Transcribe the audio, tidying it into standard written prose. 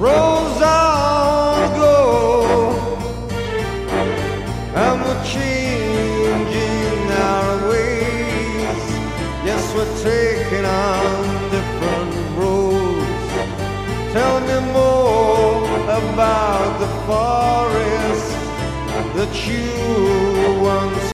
roads all go, and we're changing our ways. Yes, we're taking on different roads. Tell me more about the forest that you once